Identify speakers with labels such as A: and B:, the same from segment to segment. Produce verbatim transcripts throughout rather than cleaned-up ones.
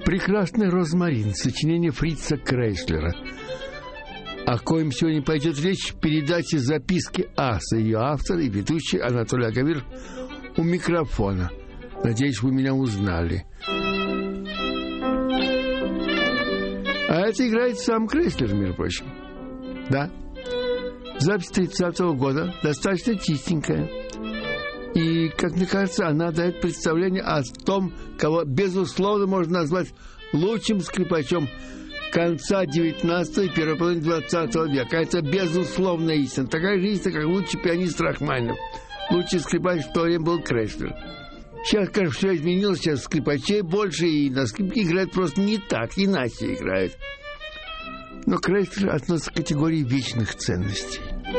A: Прекрасный розмарин, сочинение Фрица Крейслера. О коем сегодня пойдет речь в передаче «Записки аса». Ее автор и ведущий Анатолий Агавир у микрофона. Надеюсь, вы меня узнали. А это играет сам Крейслер, между прочим. Да. Запись тридцатого года, достаточно чистенькая. И, как мне кажется, она дает представление о том, кого, безусловно, можно назвать лучшим скрипачом конца девятнадцатого и первой половины двадцатого века. Это безусловная истина. Такая же истина, как лучший пианист Рахманинов. Лучший скрипач в то время был Крейслер. Сейчас, конечно, все изменилось. Сейчас скрипачей больше, и на скрипке играют просто не так, иначе играют. Но Крейслер относится к категории вечных ценностей.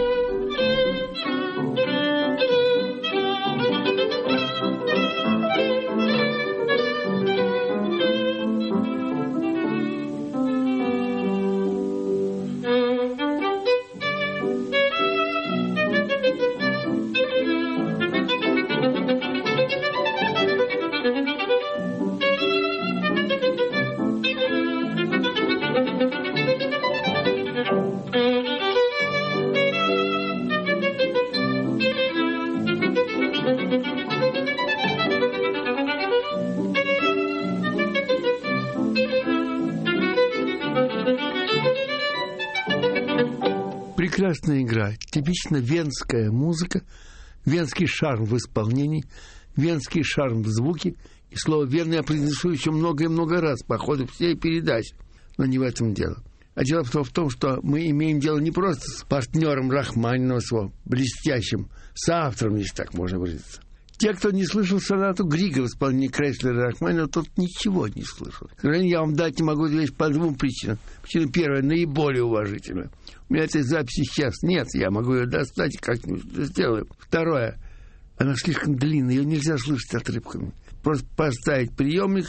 A: Прекрасная игра, типично венская музыка, венский шарм в исполнении, венский шарм в звуке. И слово «Вена» я произнесу еще много и много раз по ходу всей передачи. Но не в этом дело. А дело в том, что мы имеем дело не просто с партнером Рахманинова, с его блестящим соавтором, если так можно выразиться. Те, кто не слышал сонату Грига в исполнении Крейслера и Рахманинова, тот ничего не слышал. К сожалению, я вам дать не могу эту вещь по двум причинам. Причина первая, наиболее уважительная. У меня этой записи сейчас нет, я могу ее достать и как-нибудь сделаю. Второе, она слишком длинная, ее нельзя слышать отрывками. Просто поставить приемник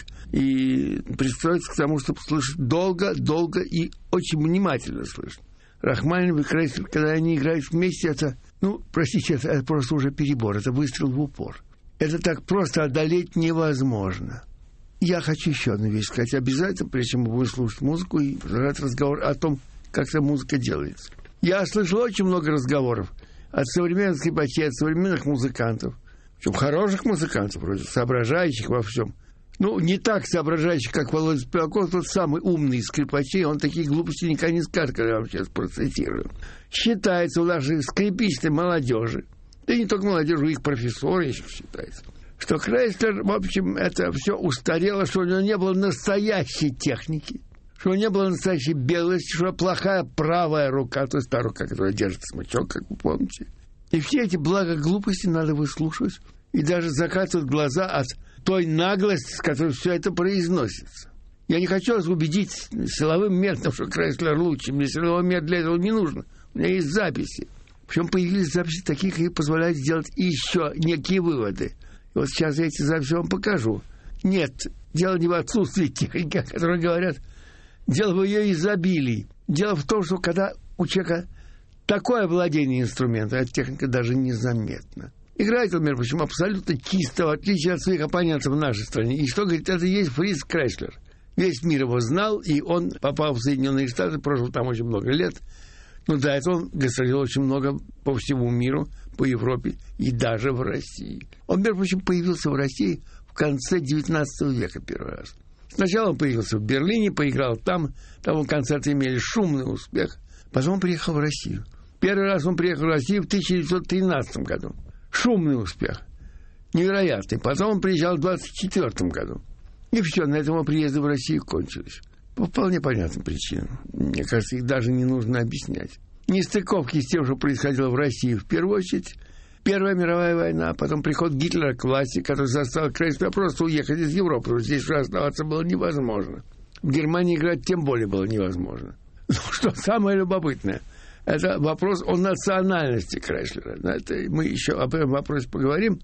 A: и пристроиться к тому, чтобы слышать долго, долго и очень внимательно слышать. Рахманинов и Крейслер, когда они играют вместе, это, ну, простите, это, это просто уже перебор, это выстрел в упор. Это так просто одолеть невозможно. Я хочу еще одну вещь сказать обязательно, прежде чем мы будем слушать музыку и продолжать разговор о том, как эта музыка делается. Я слышал очень много разговоров от современных скрипачей, от современных музыкантов, причем хороших музыкантов, вроде соображающих во всем. Ну, не так соображающих, как Володя Спиваков, тот самый умный из скрипачей, он такие глупости никогда не скажет, когда я вам сейчас процитирую. Считается у нашей скрипичной молодежи, да и не только молодежи, у их профессоров еще считается, что Крейслер, в общем, это все устарело, что у него не было настоящей техники, что не было настоящей белости, что плохая правая рука, то есть та рука, которая держит смычок, как вы помните. И все эти благоглупости надо выслушивать и даже закатывать глаза от той наглости, с которой все это произносится. Я не хочу вас убедить силовым методом, что Крейслер лучше. Мне силовой метод для этого не нужно. У меня есть записи. Причем появились записи такие, которые позволяют сделать еще некие выводы. И вот сейчас я эти записи вам покажу. Нет, дело не в отсутствии техники, о которой говорят. Дело в ее изобилии. Дело в том, что когда у человека такое владение инструментом, эта техника даже незаметна. Играет он, между прочим, абсолютно чисто, в отличие от своих оппонентов в нашей стране. И что, говорит, это и есть Фриц Крейслер. Весь мир его знал, и он попал в Соединенные Штаты, прожил там очень много лет. Но до этого он гастролировал очень много по всему миру, по Европе и даже в России. Он, между прочим, появился в России в конце девятнадцатого века первый раз. Сначала он появился в Берлине, поиграл там, там концерты имели шумный успех. Потом он приехал в Россию. Первый раз он приехал в Россию в тысяча девятьсот тринадцатом году. Шумный успех. Невероятный. Потом он приезжал в двадцать четвёртом году. И все, на этом его приезды в Россию кончились. По вполне понятным причинам. Мне кажется, их даже не нужно объяснять. Нестыковки с тем, что происходило в России, в первую очередь. Первая мировая война, потом приход Гитлера к власти, который заставил Крейслера просто уехать из Европы, потому что здесь уже оставаться было невозможно. В Германии играть тем более было невозможно. Но что самое любопытное, это вопрос о национальности Крейслера. Это мы еще об этом вопросе поговорим.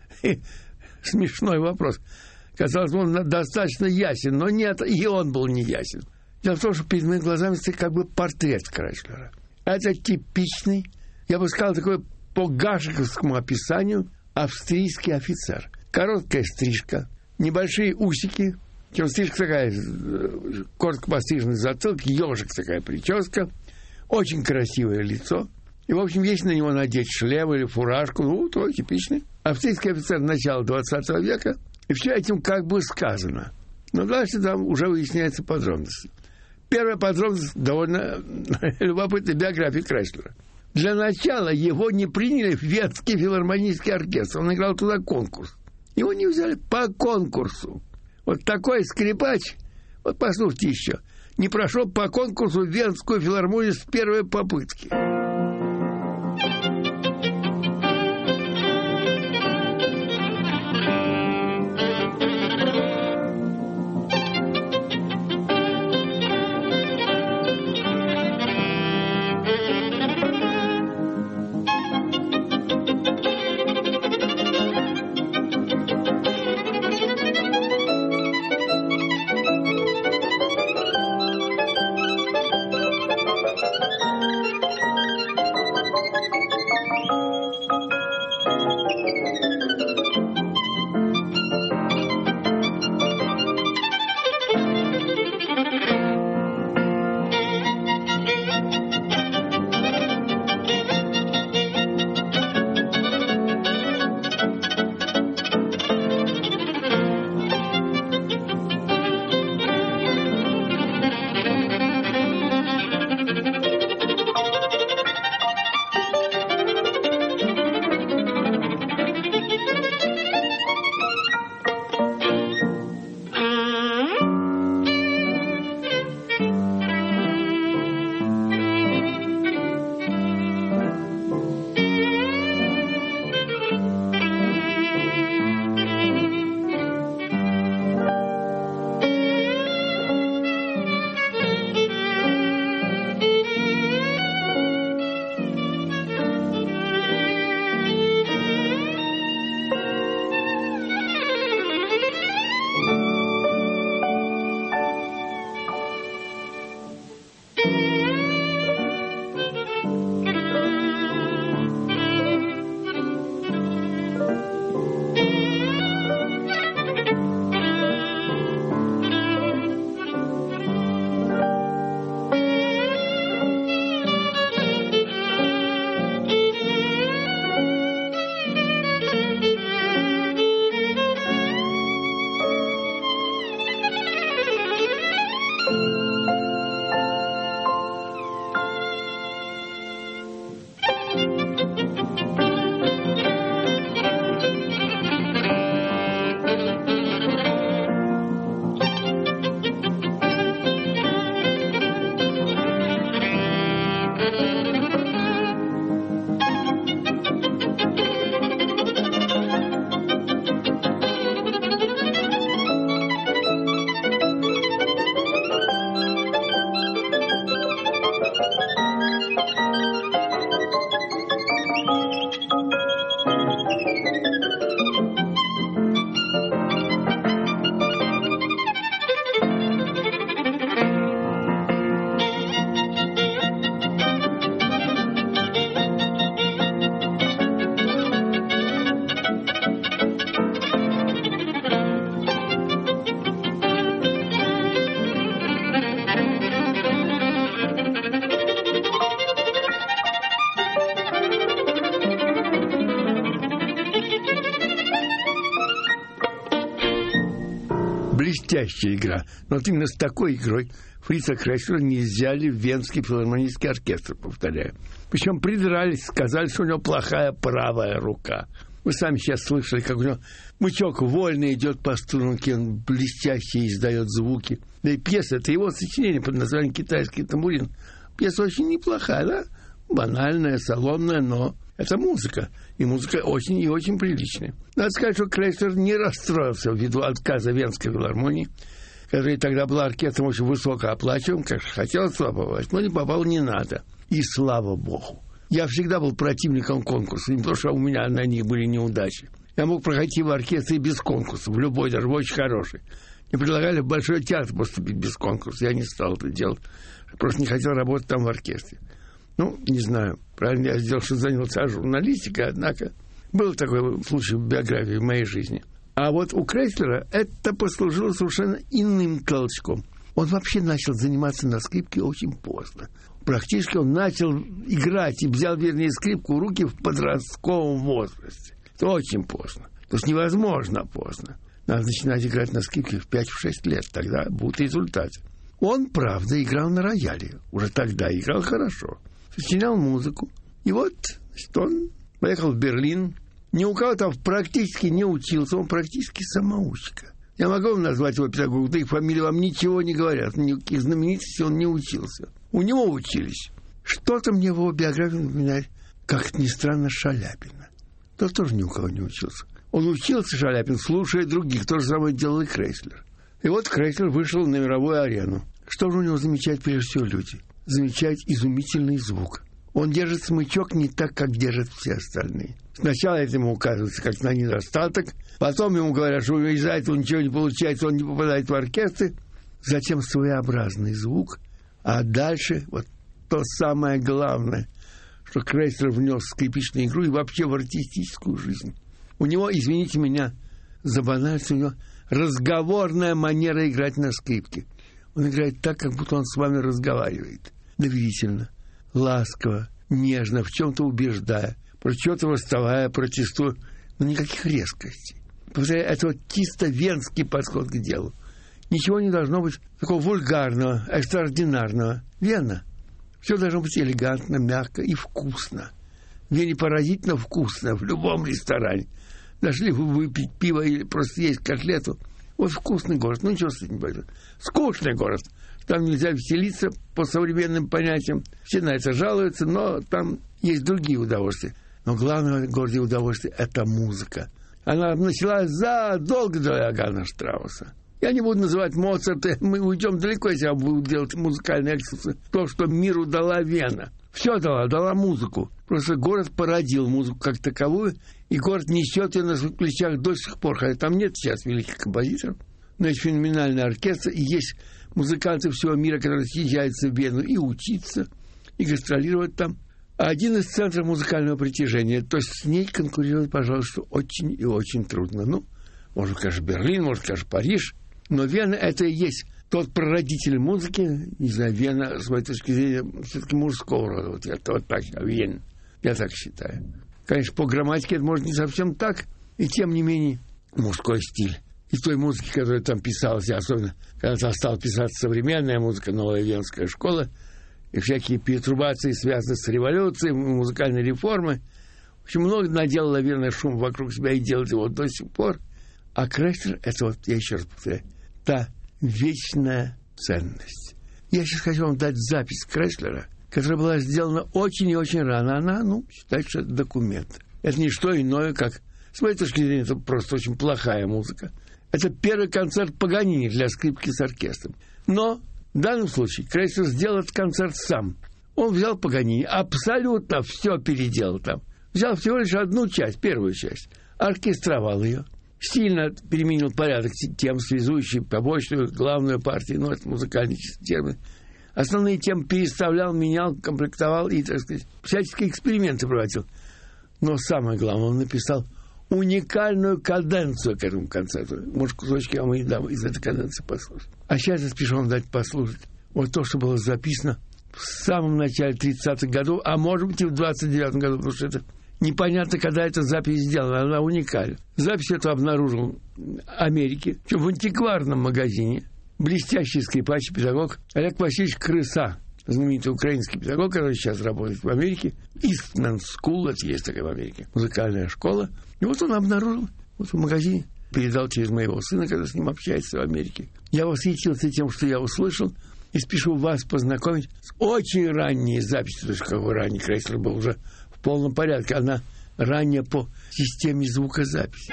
A: Смешной вопрос. Казалось, он достаточно ясен, но нет, и он был не ясен. Дело в том, что перед моими глазами стоит как бы портрет Крейслера. Это типичный, я бы сказал, такой по гашиковскому описанию австрийский офицер. Короткая стрижка, небольшие усики, Стрижка такая, коротко постриженный затылок, ежик такая прическа, очень красивое лицо. И, в общем, есть на него надеть шлем или фуражку, ну, то типичный. Австрийский офицер начала двадцатого века, и все этим как бы сказано. Но дальше там уже выясняются подробности. Первая подробность довольно любопытная, биография Крайслера. Для начала его не приняли в Венский филармонический оркестр. Он играл туда конкурс. Его не взяли по конкурсу. Вот такой скрипач, вот послушайте еще, не прошел по конкурсу в Венскую филармонию с первой попытки. Блестящая игра. Но вот именно с такой игрой Фрица Крайслера не взяли в Венский филармонический оркестр, повторяю. Причем придрались, сказали, что у него плохая правая рука. Вы сами сейчас слышали, как у него бычок вольно идет по струнке, он блестяще издает звуки. Да и пьеса, это его сочинение под названием «Китайский тамбурин». Пьеса очень неплохая, да? Банальная, салонная, но это музыка. И музыка очень и очень приличная. Надо сказать, что Крайслер не расстроился ввиду отказа Венской филармонии, которая тогда была оркестром очень высокооплачиваемым, как хотелось туда попасть, но не попал не надо. И слава богу. Я всегда был противником конкурса, не потому что у меня на них были неудачи. Я мог проходить в оркестре без конкурса, в любой, даже в очень хороший. Мне предлагали в Большой театр поступить без конкурса. Я не стал это делать. Просто не хотел работать там в оркестре. Ну, не знаю, правильно я сделал, что занялся журналистикой, однако был такой случай в биографии в моей жизни. А вот у Крейслера это послужило совершенно иным толчком. Он вообще начал заниматься на скрипке очень поздно. Практически он начал играть и взял, вернее, скрипку в руки в подростковом возрасте. Это очень поздно. То есть невозможно поздно. Надо начинать играть на скрипке в пять-шесть лет. Тогда будут результаты. Он, правда, играл на рояле. Уже тогда играл хорошо. Сочинял музыку. И вот, значит, он поехал в Берлин. Ни у кого там практически не учился. Он практически самоучка. Я могу вам назвать его педагогом, да их фамилии вам ничего не говорят. Никаких знаменитостей он не учился. У него учились. Что-то мне в его биографии напоминает, как ни странно, Шаляпина. Тот тоже ни у кого не учился. Он учился, Шаляпин, слушая других. То же самое делал и Крейслер. И вот Крейслер вышел на мировую арену. Что же у него замечают прежде всего люди? Замечают изумительный звук. Он держит смычок не так, как держат все остальные. Сначала это ему указывается как на недостаток. Потом ему говорят, что из-за этого ничего не получается, он не попадает в оркестры. Затем своеобразный звук. А дальше вот то самое главное, что Крейслер внес в скрипичную игру и вообще в артистическую жизнь. У него, извините меня за банальность, у него разговорная манера играть на скрипке. Он играет так, как будто он с вами разговаривает. Доверительно, ласково, нежно, в чем-то убеждая, про что-то восставая, протестуя, но никаких резкостей. Повторяю, это вот чисто венский подход к делу. Ничего не должно быть такого вульгарного, экстраординарного. Вена. Все должно быть элегантно, мягко и вкусно. В Вене поразительно вкусно в любом ресторане. Даже если вы выпить пиво или просто есть котлету. Вот вкусный город. Ну, ничего с этим не будет. Скучный город. Там нельзя веселиться по современным понятиям. Все на это жалуются, но там есть другие удовольствия. Но главное в городе удовольствие – это музыка. Она началась задолго до Иоганна Штрауса. Я не буду называть Моцарта, мы уйдем далеко, если я буду делать музыкальные экскурсы. То, что миру дала Вена. Все дала, дала музыку. Просто город породил музыку как таковую, и город несет ее на своих плечах до сих пор. Хотя там нет сейчас великих композиторов, но есть феноменальный оркестр, и есть музыканты всего мира, которые съезжаются в Вену и учиться, и гастролировать там. Один из центров музыкального притяжения. То есть с ней конкурировать, пожалуйста, очень и очень трудно. Ну, может, конечно, Берлин, может, конечно, Париж. Но Вена – это и есть тот прародитель музыки, не знаю, Вена, с моей точки зрения, все-таки мужского рода. Вот, это, вот так, Вена. Я так считаю. Конечно, по грамматике это может не совсем так, и тем не менее мужской стиль. И той музыки, которая там писалась, особенно когда там стала писаться современная музыка, новая венская школа, и всякие перетрубации, связанные с революцией, музыкальной реформой. В общем, много наделала Вена шум вокруг себя и делает его до сих пор. А Крейслер – это вот, я еще раз повторяю, та вечная ценность. Я сейчас хочу вам дать запись Крейслера, которая была сделана очень и очень рано. Она, ну, считается, что это документ. Это не что иное, как, с моей точки зрения, это просто очень плохая музыка. Это первый концерт Паганини для скрипки с оркестром. Но в данном случае Крейслер сделал этот концерт сам. Он взял Паганини, абсолютно все переделал там. Взял всего лишь одну часть, первую часть, оркестровал ее. Сильно переменил порядок тем, связующий побочную, главную партию, ну, это музыкальный термин. Основные темы переставлял, менял, комплектовал и, так сказать, всяческие эксперименты проводил. Но самое главное, он написал уникальную каденцию к этому концерту. Может, кусочки я вам и дам из этой каденции послушать. А сейчас я спешу вам дать послушать вот то, что было записано в самом начале тридцатых годов, а может быть и в двадцать девятом году, потому что это непонятно, когда эта запись сделана, она уникальна. Запись эту обнаружил в Америке, в антикварном магазине. Блестящий скрипач, педагог Олег Васильевич Крыса, знаменитый украинский педагог, который сейчас работает в Америке. Eastman School, это есть такая в Америке, музыкальная школа. И вот он обнаружил вот в магазине, передал через моего сына, когда с ним общается в Америке. Я восхитился тем, что я услышал, и спешу вас познакомить с очень ранней записью. То есть, какой ранний Крейслер был уже в полном порядке. Она ранняя по системе звукозаписи.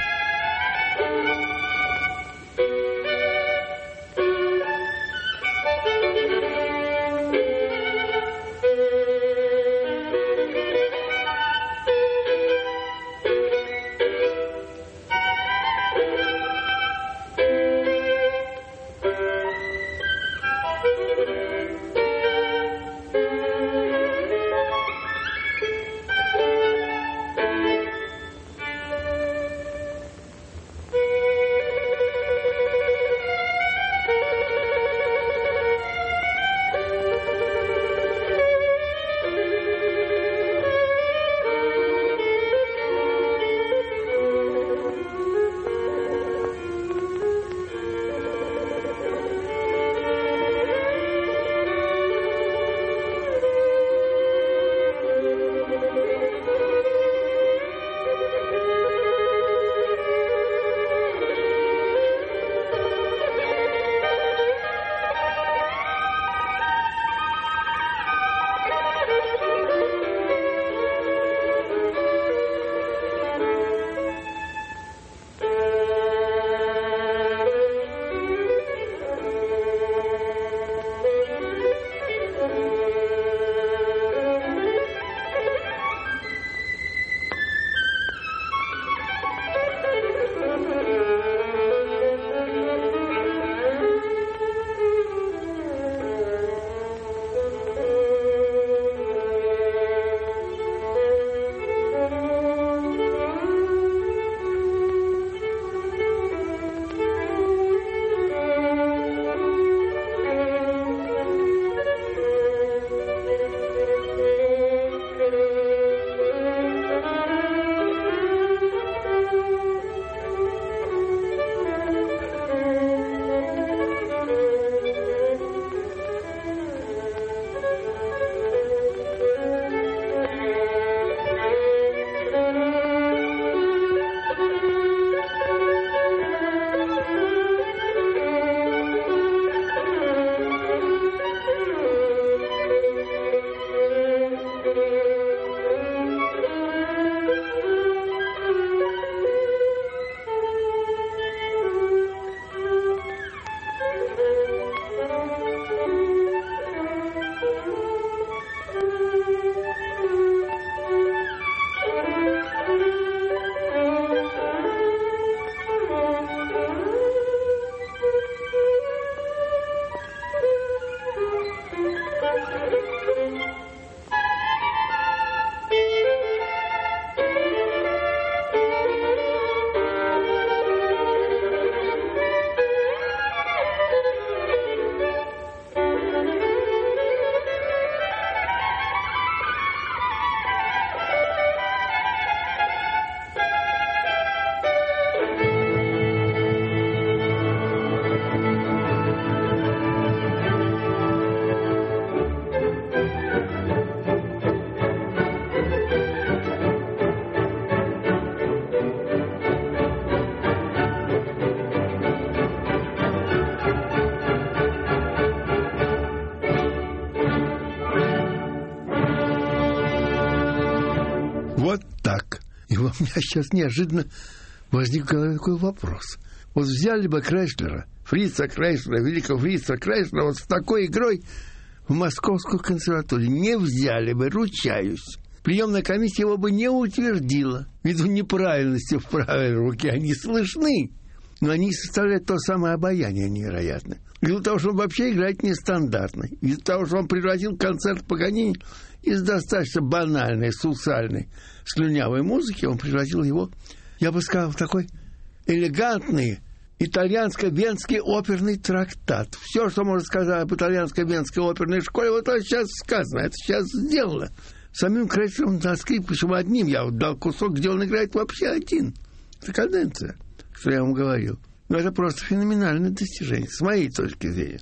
A: меня сейчас неожиданно возник в голове такой вопрос. Вот взяли бы Крейслера, Фрица Крейслера, великого Фрица Крейслера, вот с такой игрой в Московскую консерваторию. Не взяли бы, ручаюсь. Приемная комиссия его бы не утвердила. Ввиду неправильности в правой руке они слышны, но они составляют то самое обаяние невероятное. Из-за того, что он вообще играет нестандартно. Из-за того, что он превратил концерт Паганини из достаточно банальной, сусальной, слюнявой музыки, он превратил его, я бы сказал, в такой элегантный итальянско-венский оперный трактат. Все, что можно сказать об итальянско-венской оперной школе, вот это сейчас сказано, это сейчас сделано. Самим Крейслером на скрипке, причем одним, я вот дал кусок, где он играет вообще один. Это каденция, что я вам говорил. Но это просто феноменальное достижение, с моей точки зрения.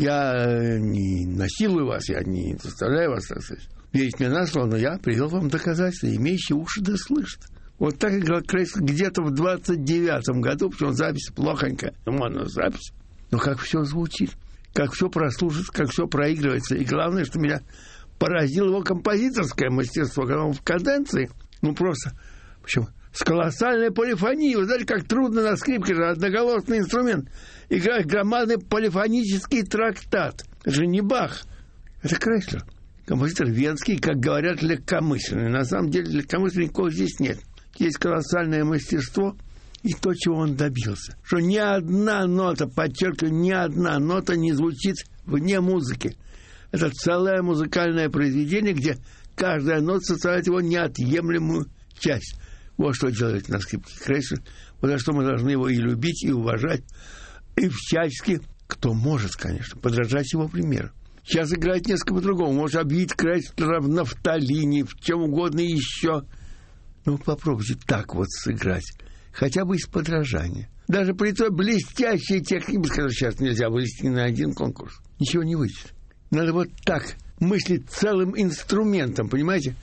A: Я не насилую вас, я не заставляю вас, так сказать, верить мне на слово, но я привел вам доказательства, имеющие уши да слышат. Вот так играл Крейслер где-то в двадцать девятом году, причем запись плохонькая, ну, запись. Но как все звучит, как все прослушается, как все проигрывается. И главное, что меня поразило его композиторское мастерство, когда он в каденции, ну просто, причем с колоссальной полифонией. Вы знаете, как трудно на скрипке же одноголосный инструмент играть громадный полифонический трактат. Это же не Бах, это Крейслер. Композитор венский, как говорят, легкомысленный. На самом деле легкомыслия никакого здесь нет. Есть колоссальное мастерство и то, чего он добился. Что ни одна нота, подчеркиваю, ни одна нота не звучит вне музыки. Это целое музыкальное произведение, где каждая нота составляет его неотъемлемую часть. Вот что делает на скрипке Крейслер. Вот за что мы должны его и любить, и уважать, и всячески, кто может, конечно, подражать его примеру. Сейчас играет несколько по-другому. Может объявить Крейслера в нафталине, в чем угодно еще. Ну, попробуйте так вот сыграть. Хотя бы из подражания. Даже при той блестящей технике, скажу, сейчас нельзя вывести на один конкурс. Ничего не выйдет. Надо вот так мыслить целым инструментом, понимаете?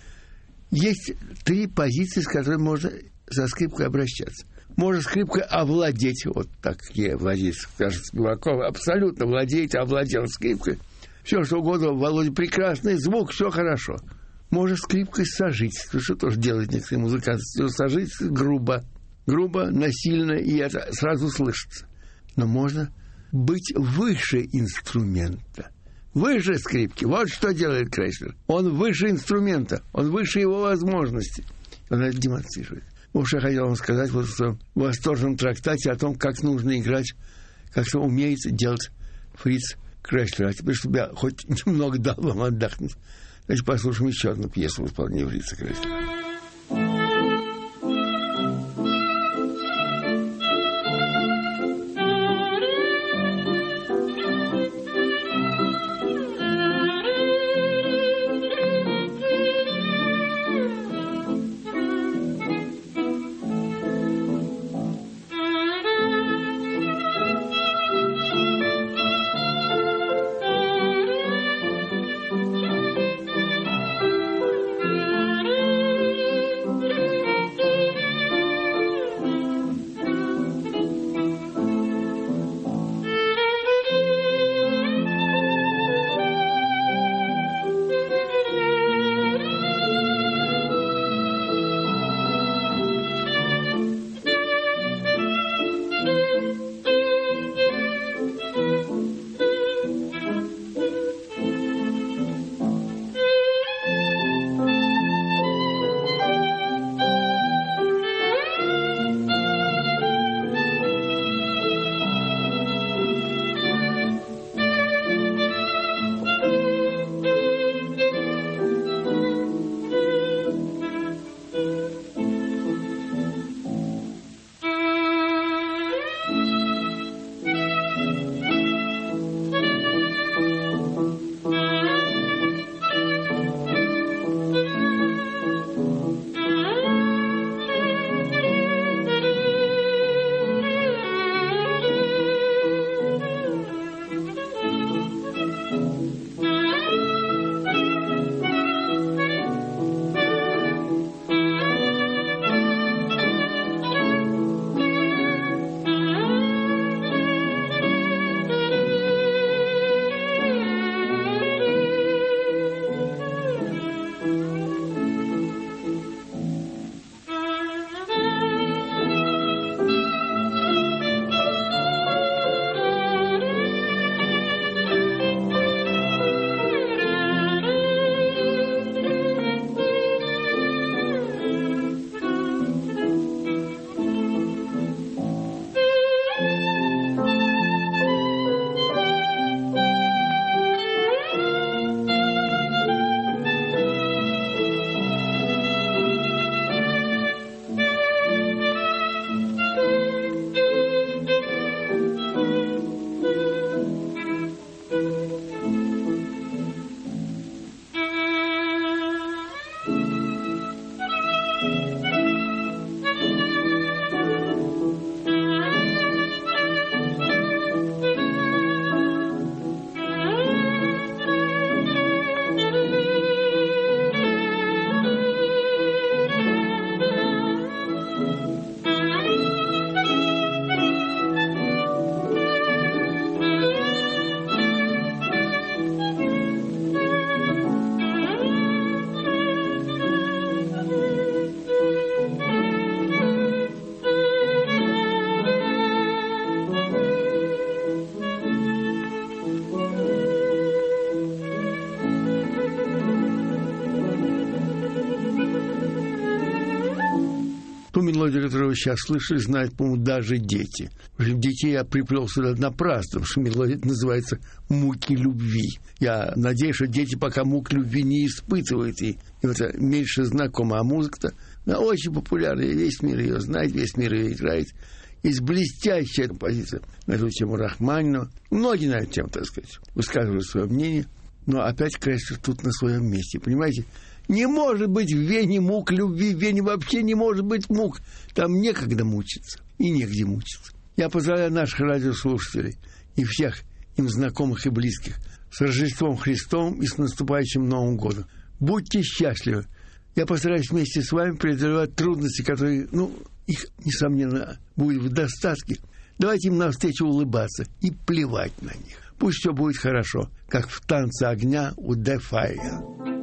A: Есть три позиции, с которыми можно со скрипкой обращаться. Можно скрипкой овладеть, вот так я владею, скажет Спиваков, абсолютно владеет, овладел скрипкой. Все, что угодно, Володя, прекрасный звук, все хорошо. Можно скрипкой сожительство, что тоже делают некоторые музыканты. Сожительство грубо, грубо, насильно, и это сразу слышится. Но можно быть выше инструмента. Выше скрипки. Вот что делает Крейслер. Он выше инструмента, он выше его возможностей. Он это демонстрирует. Уж я хотел вам сказать вот в своем восторженном трактате о том, как нужно играть, как что умеет делать Фриц Крейслер. А теперь, чтобы я хоть немного дал вам отдохнуть, давайте послушаем еще одну пьесу в исполнении Фрица Крейслера. Ту мелодию, которую вы сейчас слышали, знают, по-моему, даже дети. Детей я приплел сюда напрасно, потому что мелодия называется «Муки любви». Я надеюсь, что дети пока мук любви не испытывают, и это меньше знакомо. А музыка-то она очень популярная, весь мир ее знает, весь мир ее играет. Есть блестящая композиция на эту тему Рахманинова. Многие на эту тему, так сказать, высказывают свое мнение, но опять Крейслер тут на своем месте, понимаете? Не может быть в Вене мук любви, в Вене вообще не может быть мук. Там некогда мучиться и негде мучиться. Я поздравляю наших радиослушателей и всех им знакомых и близких с Рождеством Христовым и с наступающим Новым годом. Будьте счастливы. Я постараюсь вместе с вами преодолевать трудности, которые, ну, их, несомненно, будет в достатке. Давайте им навстречу улыбаться и плевать на них. Пусть все будет хорошо, как в танце огня у The Fire.